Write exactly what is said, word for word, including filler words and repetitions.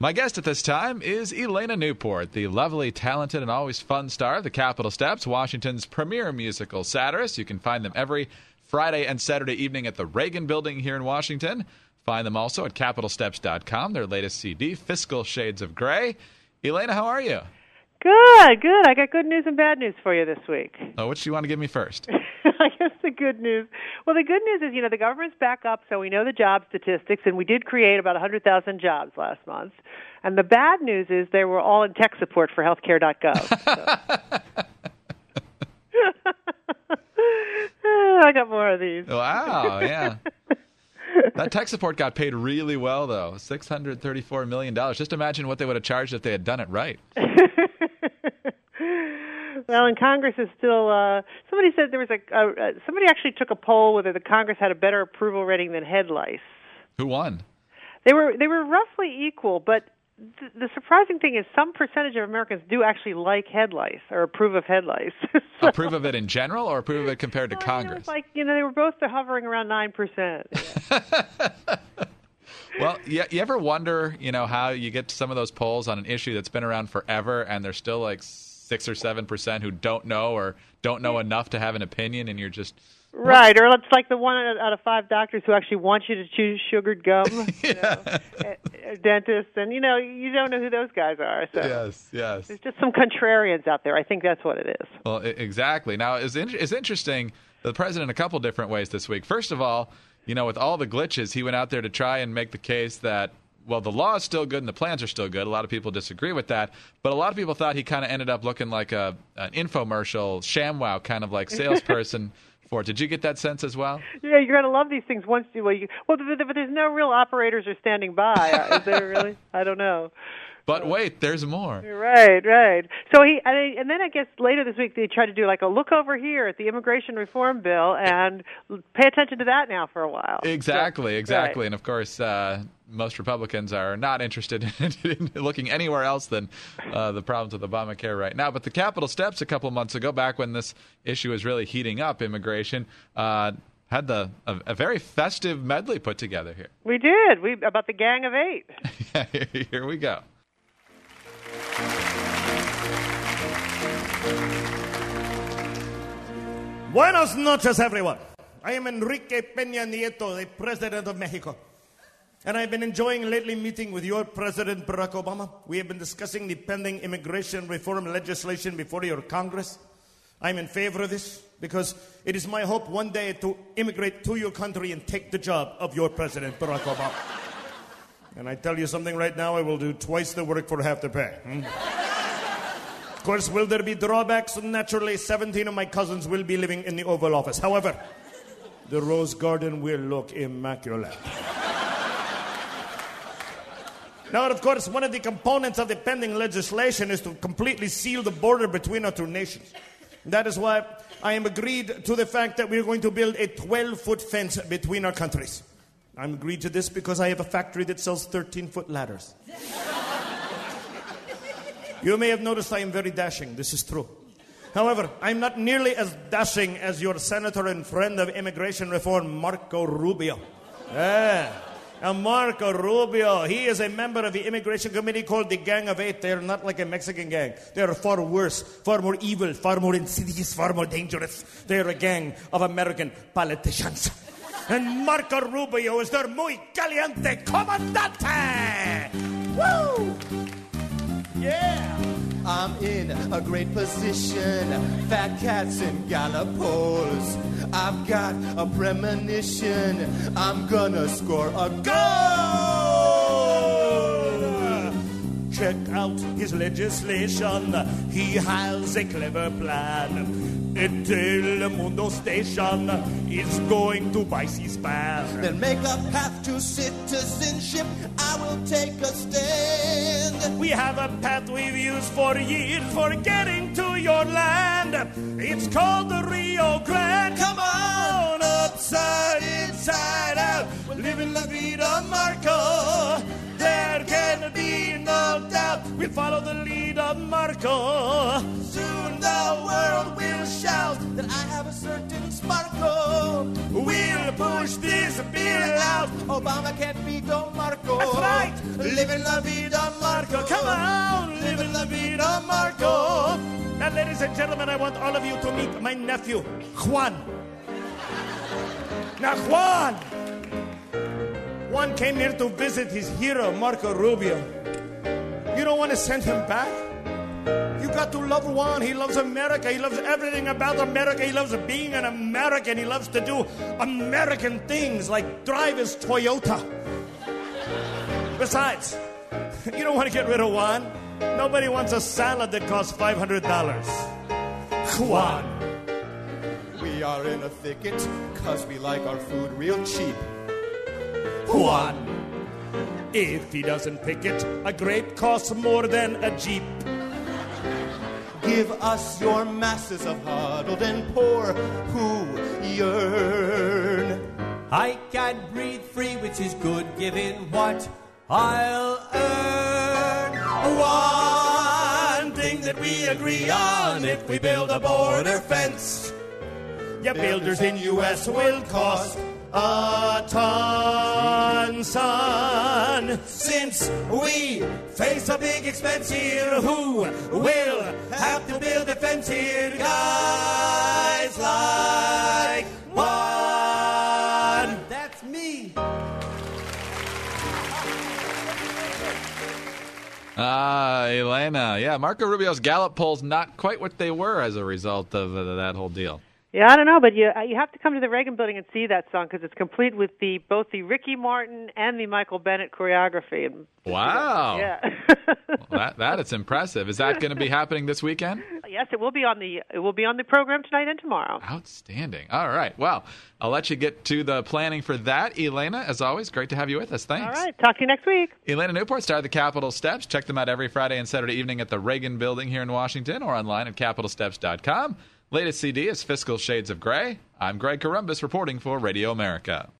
My guest at this time is Elena Newport, the lovely, talented, and always fun star of the Capitol Steps, Washington's premier musical satirist. You can find them every Friday and Saturday evening at the Reagan Building here in Washington. Find them also at capitol steps dot com, their latest C D, Fiscal Shades of Grey. Elena, how are you? Good, good. I got good news and bad news for you this week. Oh, which do you want to give me first? I guess the good news. Well, the good news is, you know, the government's back up, so we know the job statistics, and we did create about one hundred thousand jobs last month. And the bad news is they were all in tech support for healthcare dot gov. So. I got more of these. Wow, yeah. That tech support got paid really well, though, six hundred thirty-four million dollars. Just imagine what they would have charged if they had done it right. Well, and Congress is still, uh, somebody said there was a, uh, somebody actually took a poll whether the Congress had a better approval rating than head lice. Who won? They were they were roughly equal, but th- the surprising thing is some percentage of Americans do actually like head lice or approve of head lice. So, approve of it in general or approve of it compared to well, Congress? You know, it's like, you know, they were both hovering around nine percent. Yeah. Well, you, you ever wonder, you know, how you get to some of those polls on an issue that's been around forever and there's still like six or seven percent who don't know or don't know enough to have an opinion, and you're just right, or it's like the one out of five doctors who actually want you to choose sugared gum, you know, a, a dentist, and you know you don't know who those guys are. So yes, yes, there's just some contrarians out there. I think that's what it is. Well, exactly. Now, it's, in, it's interesting. The president, a couple different ways this week. First of all, you know, with all the glitches, he went out there to try and make the case that, well, the law is still good and the plans are still good. A lot of people disagree with that. But a lot of people thought he kind of ended up looking like a an infomercial, ShamWow kind of like salesperson for it. Did you get that sense as well? Yeah, you're going to love these things once you, well, you, well, but there's no real operators are standing by. Is there really? I don't know. But wait, there's more. Right, right. So he, and then I guess later this week they tried to do like a look over here at the immigration reform bill and pay attention to that now for a while. Exactly, so, exactly. Right. And of course, uh, most Republicans are not interested in looking anywhere else than uh, the problems with Obamacare right now. But the Capitol Steps a couple months ago, back when this issue was really heating up, immigration, uh, had the a, a very festive medley put together here. We did. We about the Gang of Eight. Yeah, here, here we go. Buenas noches, everyone. I am Enrique Peña Nieto, the President of Mexico. And I've been enjoying lately meeting with your President, Barack Obama. We have been discussing the pending immigration reform legislation before your Congress. I'm in favor of this because it is my hope one day to immigrate to your country and take the job of your President, Barack Obama. And I tell you something right now, I will do twice the work for half the pay. Hmm? Of course, will there be drawbacks? Naturally, seventeen of my cousins will be living in the Oval Office. However, the Rose Garden will look immaculate. Now, of course, one of the components of the pending legislation is to completely seal the border between our two nations. That is why I am agreed to the fact that we are going to build a twelve-foot fence between our countries. I'm agreed to this because I have a factory that sells thirteen-foot ladders. You may have noticed I am very dashing. This is true. However, I'm not nearly as dashing as your senator and friend of immigration reform, Marco Rubio. Yeah. And Marco Rubio, he is a member of the immigration committee called the Gang of Eight. They are not like a Mexican gang. They are far worse, far more evil, far more insidious, far more dangerous. They are a gang of American politicians. And Marco Rubio is their muy caliente comandante. Woo! Yeah! I'm in a great position, fat cats and gallopers. I've got a premonition, I'm gonna score a goal. Check out his legislation, he has a clever plan. A Telemundo station is going to buy C-SPAN. Then make a path to citizenship, I will take a stand. We have a path we've used for years for getting to your land. It's called the Rio Grande. Come on, upside, inside out, living La Vida Marco. There can be no doubt we'll follow the lead of Marco. Soon the world will shout that I have a certain sparkle. We'll push this bill out. Obama can't beat Don Marco. That's right. Living La Vida Marco. And ladies and gentlemen, I want all of you to meet my nephew, Juan. Now, Juan, Juan came here to visit his hero, Marco Rubio. You don't want to send him back? You got to love Juan. He loves America. He loves everything about America. He loves being an American. He loves to do American things like drive his Toyota. Besides, you don't want to get rid of Juan. Nobody wants a salad that costs five hundred dollars. Juan. We are in a thicket, cause we like our food real cheap. Juan. If he doesn't pick it, a grape costs more than a Jeep. Give us your masses of huddled and poor who yearn. I can breathe free, which is good given what I'll earn. One thing that we agree on, if we build a border fence, your builders in U S will cost a ton, son. Since we face a big expense here, who will have to build a fence here? Guys like Juan. That's me. Ah, Elena. Yeah, Marco Rubio's Gallup polls not quite what they were as a result of uh, that whole deal. Yeah, I don't know, but you you have to come to the Reagan Building and see that song because it's complete with the both the Ricky Martin and the Michael Bennett choreography. And wow. Yeah. Well, that that is impressive. Is that going to be happening this weekend? Yes, it will be on the it will be on the program tonight and tomorrow. Outstanding. All right. Well, I'll let you get to the planning for that, Elena. As always, great to have you with us. Thanks. All right. Talk to you next week. Elena Newport, star of the Capitol Steps. Check them out every Friday and Saturday evening at the Reagan Building here in Washington or online at capital steps dot com. Latest C D is Fiscal Shades of Gray. I'm Greg Corombos reporting for Radio America.